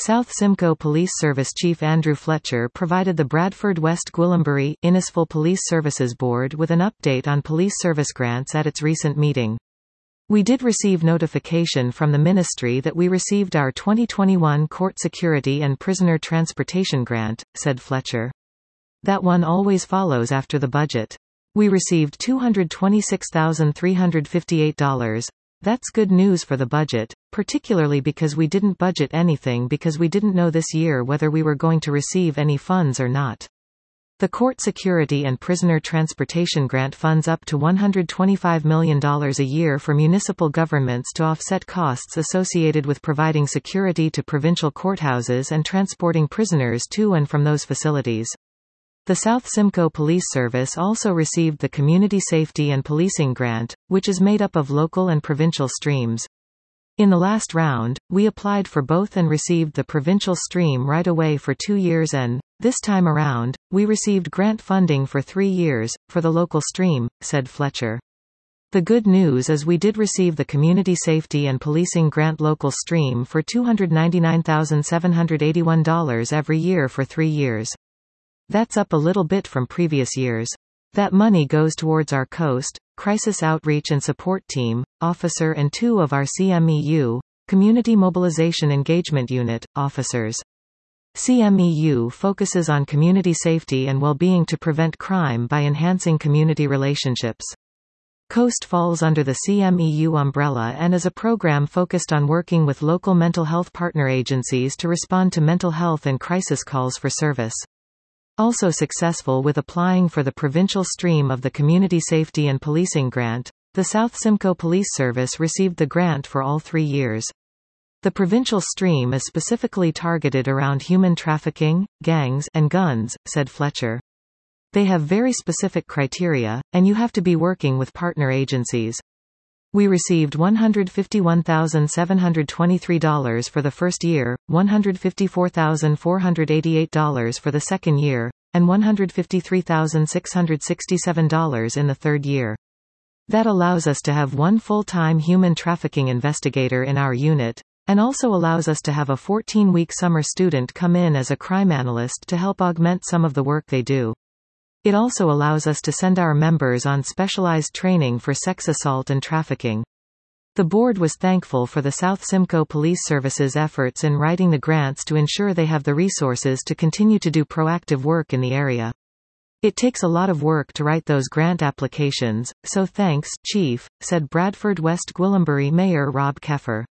South Simcoe Police Service Chief Andrew Fletcher provided the Bradford West Gwillimbury Innisfil Police Services Board with an update on police service grants at its recent meeting. "We did receive notification from the Ministry that we received our 2021 Court Security and Prisoner Transportation Grant," said Fletcher. "That one always follows after the budget. We received $226,358. That's good news for the budget, particularly because we didn't budget anything because we didn't know this year whether we were going to receive any funds or not. The Court Security and Prisoner Transportation Grant funds up to $125 million a year for municipal governments to offset costs associated with providing security to provincial courthouses and transporting prisoners to and from those facilities." The South Simcoe Police Service also received the Community Safety and Policing Grant, which is made up of local and provincial streams. In the last round, we applied for both and received the provincial stream right away for 2 years and, this time around, we received grant funding for 3 years, for the local stream, said Fletcher. "The good news is we did receive the Community Safety and Policing Grant local stream for $299,781 every year for 3 years. That's up a little bit from previous years. That money goes towards our Coast, Crisis Outreach and Support Team, Officer and 2 of our CMEU, Community Mobilization Engagement Unit, officers. CMEU focuses on community safety and well-being to prevent crime by enhancing community relationships. Coast falls under the CMEU umbrella and is a program focused on working with local mental health partner agencies to respond to mental health and crisis calls for service. Also successful with applying for the provincial stream of the Community Safety and Policing Grant, the South Simcoe Police Service received the grant for all 3 years. The provincial stream is specifically targeted around human trafficking, gangs, and guns, said Fletcher. They have very specific criteria, and you have to be working with partner agencies. We received $151,723 for the first year, $154,488 for the second year, and $153,667 in the third year. That allows us to have 1 full-time human trafficking investigator in our unit, and also allows us to have a 14-week summer student come in as a crime analyst to help augment some of the work they do. It also allows us to send our members on specialized training for sex assault and trafficking. The board was thankful for the South Simcoe Police Service's efforts in writing the grants to ensure they have the resources to continue to do proactive work in the area. "It takes a lot of work to write those grant applications, so thanks, Chief," said Bradford West Gwillimbury Mayor Rob Keffer.